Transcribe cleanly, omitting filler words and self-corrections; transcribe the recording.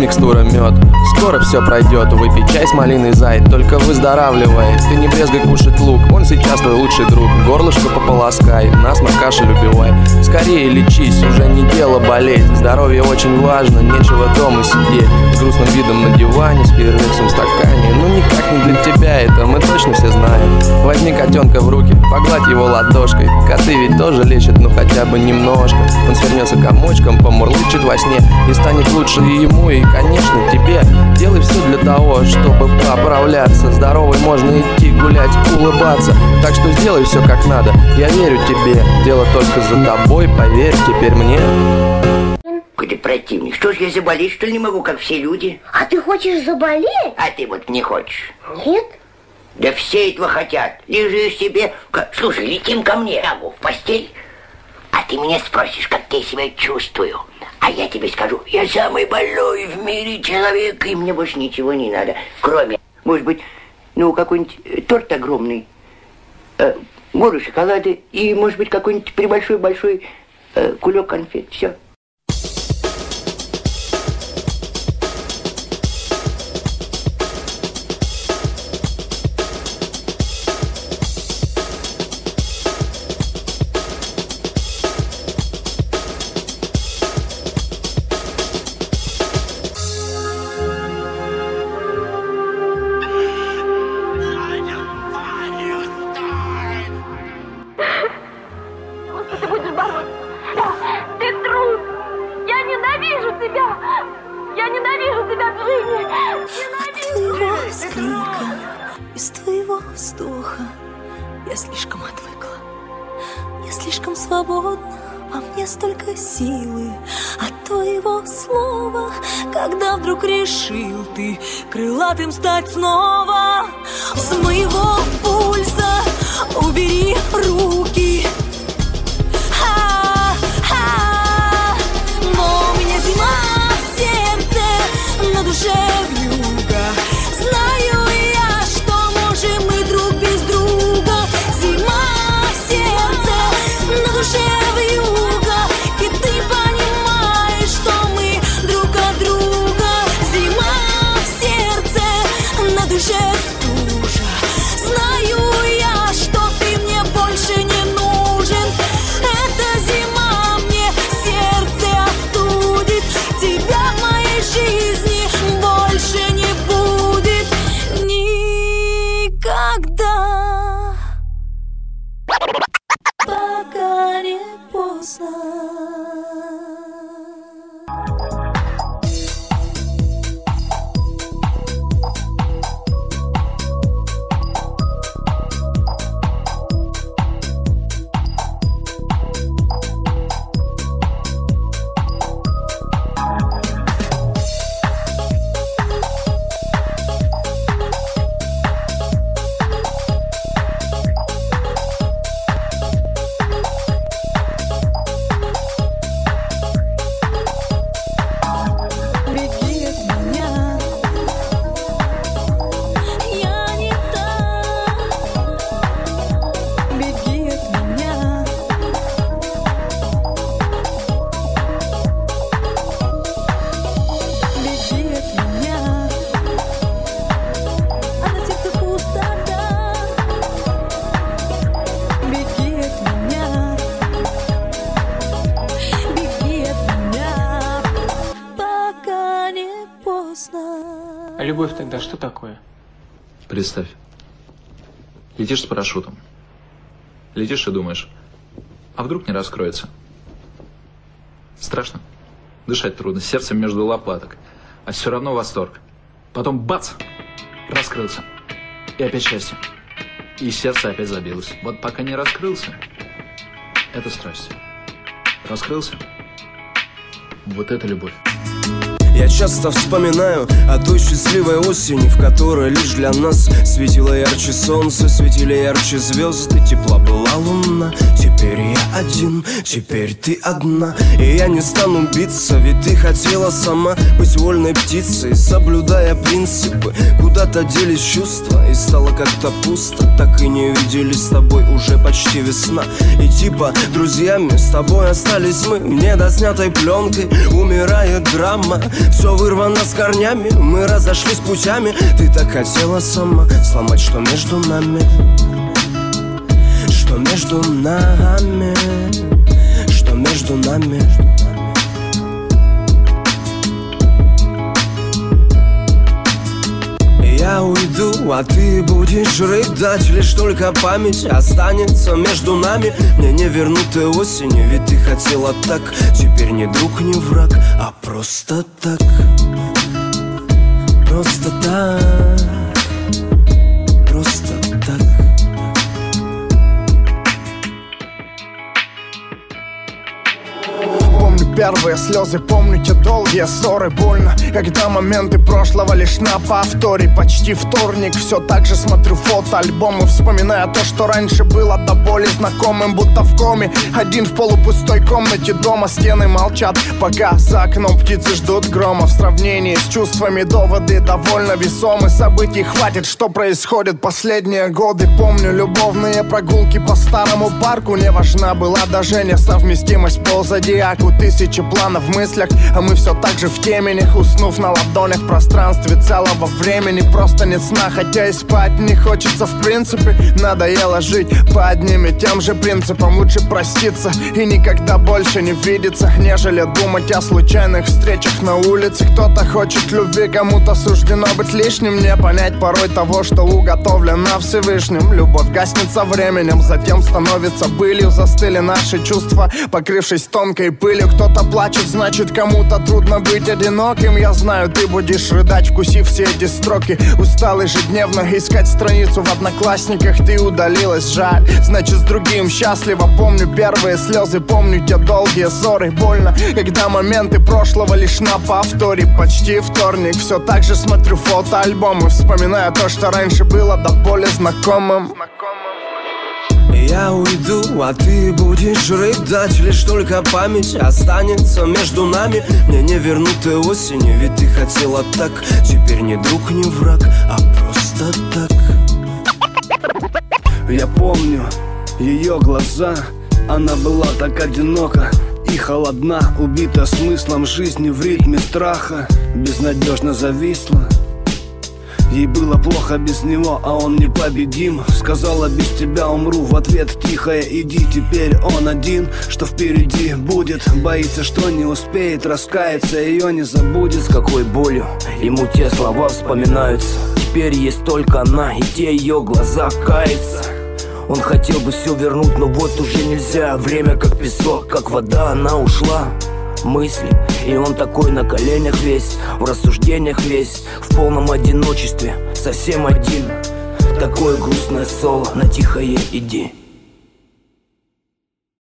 текстура мед. Скоро все пройдет, выпей чай с малиной, зай, только выздоравливай. Ты не брезгай кушать лук, он сейчас твой лучший друг. Горлышко пополоскай, насморк, кашель убивай. Скорее лечись, уже не дело болеть. Здоровье очень важно, нечего дома сидеть с грустным видом на диване, с фейерверксом в стакане. Ну никак не для тебя это, мы точно все знаем. Возьми котенка в руки, погладь его ладошкой. Коты ведь тоже лечат, ну хотя бы немножко. Он свернется комочком, помурлычет во сне, и станет лучше и ему, и, конечно, тебе. Делай все для того, чтобы поправляться. Здоровый можно идти гулять, улыбаться. Так что сделай все как надо, я верю тебе. Дело только за тобой, поверь теперь мне. Какой ты противник. Что ж, я заболеть, что ли, не могу, как все люди? А ты хочешь заболеть? А ты вот не хочешь? Нет. Да все этого хотят. Лежишь себе... Слушай, летим ко мне, лягу в постель. А ты меня спросишь, как я себя чувствую. А я тебе скажу, я самый больной в мире человек, и мне больше ничего не надо. Кроме, может быть, ну, какой-нибудь торт огромный, гору шоколада и, может быть, какой-нибудь прибольшой-большой кулек конфет. Все. Силы от твоего слова, когда вдруг решил ты крылатым стать снова. С моего пульса убери руки. Но у меня зима в сердце, на душе вьюга. Знаю я, что можем мы друг без друга. Зима в сердце, на душе вьюга. Стужа. Знаю я, что ты мне больше не нужен. Эта зима мне сердце остудит. Тебя в моей жизни больше не будет никогда. Пока не поздно. А любовь тогда что такое? Представь, летишь с парашютом, летишь и думаешь, а вдруг не раскроется? Страшно, дышать трудно, сердце между лопаток, а все равно восторг. Потом бац, раскрылся, и опять счастье, и сердце опять забилось. Вот пока не раскрылся, это страсть. Раскрылся, вот это любовь. Я часто вспоминаю о той счастливой осени, в которой лишь для нас светило ярче солнце, светили ярче звезды, тепла была луна. Теперь я один один, теперь ты одна. И я не стану биться, ведь ты хотела сама быть вольной птицей, соблюдая принципы. Куда-то делись чувства, и стало как-то пусто. Так и не виделись с тобой уже почти весна. И типа друзьями с тобой остались мы. Недоснятой пленкой умирает драма. Все вырвано с корнями, мы разошлись путями. Ты так хотела сама сломать, что между нами, что между нами, что между нами. Я уйду, а ты будешь рыдать. Лишь только память останется между нами. Мне не вернут и осени, ведь ты хотела так. Теперь не друг, не враг, а просто так. Просто так. Просто так. Первые слезы, помню те долгие ссоры. Больно, когда моменты прошлого лишь на повторе. Почти вторник, все так же смотрю фотоальбомы, вспоминая то, что раньше было до боли знакомым. Будто в коме, один в полупустой комнате дома. Стены молчат, пока за окном птицы ждут грома. В сравнении с чувствами доводы довольно весомы. Событий хватит, что происходит последние годы. Помню любовные прогулки по старому парку. Не важна была даже несовместимость по зодиаку. Тысячи планов в мыслях, а мы все так же в теменях. Уснув на ладонях в пространстве целого времени. Просто нет сна, хотя и спать не хочется в принципе. Надоело жить по одним и тем же принципам. Лучше проститься и никогда больше не видеться, нежели думать о случайных встречах на улице. Кто-то хочет любви, кому-то суждено быть лишним. Не понять порой того, что уготовлено Всевышним. Любовь гаснет со временем, затем становится былью. Застыли наши чувства, покрывшись тонкой пылью. Кто-то плачет, значит кому-то трудно быть одиноким. Я знаю, ты будешь рыдать, вкусив все эти строки. Устал ежедневно искать страницу в Одноклассниках. Ты удалилась, жаль, значит с другим счастлива. Помню первые слезы, помню те долгие ссоры. Больно, когда моменты прошлого лишь на повторе. Почти вторник, все так же смотрю фотоальбомы, вспоминая то, что раньше было до боли знакомым. Я уйду, а ты будешь рыдать. Лишь только память останется между нами. Мне не вернут и осени, ведь ты хотела так. Теперь не друг, не враг, а просто так. Я помню ее глаза. Она была так одинока и холодна, убита смыслом жизни в ритме страха. Безнадежно зависла. Ей было плохо без него, а он непобедим. Сказала, без тебя умру, в ответ тихая иди. Теперь он один, что впереди будет. Боится, что не успеет раскаяться, ее не забудет. С какой болью ему те слова вспоминаются. Теперь есть только она и те ее глаза каются. Он хотел бы все вернуть, но вот уже нельзя. Время как песок, как вода, она ушла. Мысли, и он такой на коленях весь, в рассуждениях весь, в полном одиночестве, совсем один. Такое грустное соло на тихое иди.